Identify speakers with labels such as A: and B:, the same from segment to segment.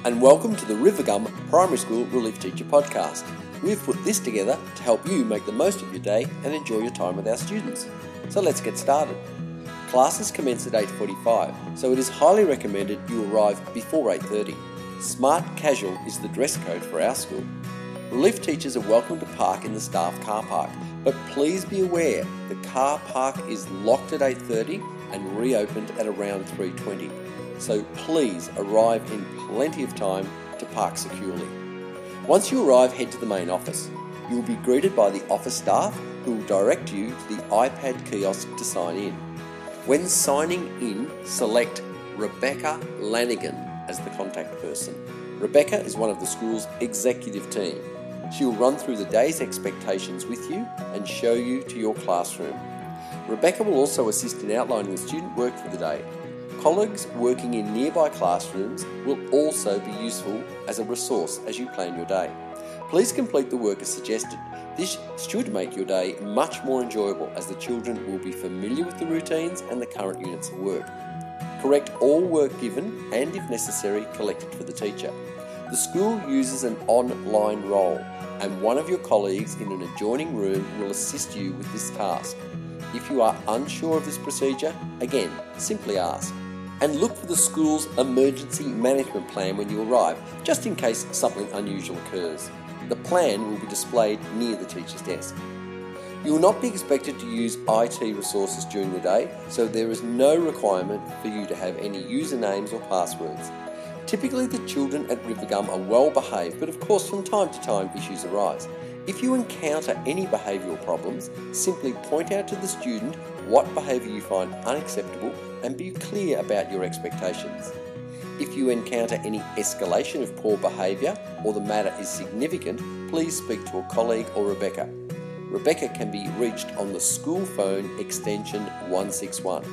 A: and welcome to the Rivergum Primary School Relief Teacher Podcast. We've put this together to help you make the most of your day and enjoy your time with our students. So let's get started. Classes commence at 8:45, so it is highly recommended you arrive before 8:30. Smart casual is the dress code for our school. Relief teachers are welcome to park in the staff car park, but please be aware the car park is locked at 8:30 and reopened at around 3:20. So please arrive in plenty of time to park securely. Once you arrive, head to the main office. You will be greeted by the office staff who will direct you to the iPad kiosk to sign in. When signing in, select Rebecca Lanigan as the contact person. Rebecca is one of the school's executive team. She will run through the day's expectations with you and show you to your classroom. Rebecca will also assist in outlining the student work for the day. Colleagues working in nearby classrooms will also be useful as a resource as you plan your day. Please complete the work as suggested. This should make your day much more enjoyable as the children will be familiar with the routines and the current units of work. Correct all work given and, if necessary, collect it for the teacher. The school uses an online role and one of your colleagues in an adjoining room will assist you with this task. If you are unsure of this procedure, again, simply ask. And look for the school's emergency management plan when you arrive, just in case something unusual occurs. The plan will be displayed near the teacher's desk. You will not be expected to use IT resources during the day, so there is no requirement for you to have any usernames or passwords. Typically, the children at Rivergum are well behaved, but of course from time to time issues arise. If you encounter any behavioural problems, simply point out to the student what behaviour you find unacceptable and be clear about your expectations. If you encounter any escalation of poor behaviour or the matter is significant, please speak to a colleague or Rebecca. Rebecca can be reached on the school phone extension 161.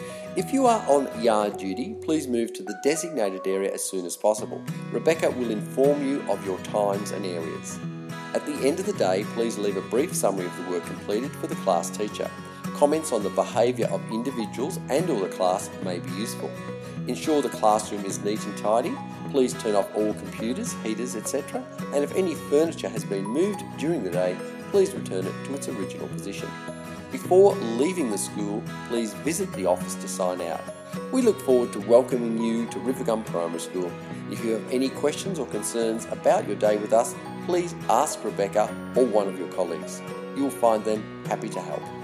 A: If you are on yard duty, please move to the designated area as soon as possible. Rebecca will inform you of your times and areas. At the end of the day, please leave a brief summary of the work completed for the class teacher. Comments on the behaviour of individuals and or the class may be useful. Ensure the classroom is neat and tidy. Please turn off all computers, heaters, etc. And if any furniture has been moved during the day, please return it to its original position. Before leaving the school, please visit the office to sign out. We look forward to welcoming you to Rivergum Primary School. If you have any questions or concerns about your day with us, please ask Rebecca or one of your colleagues. You will find them happy to help.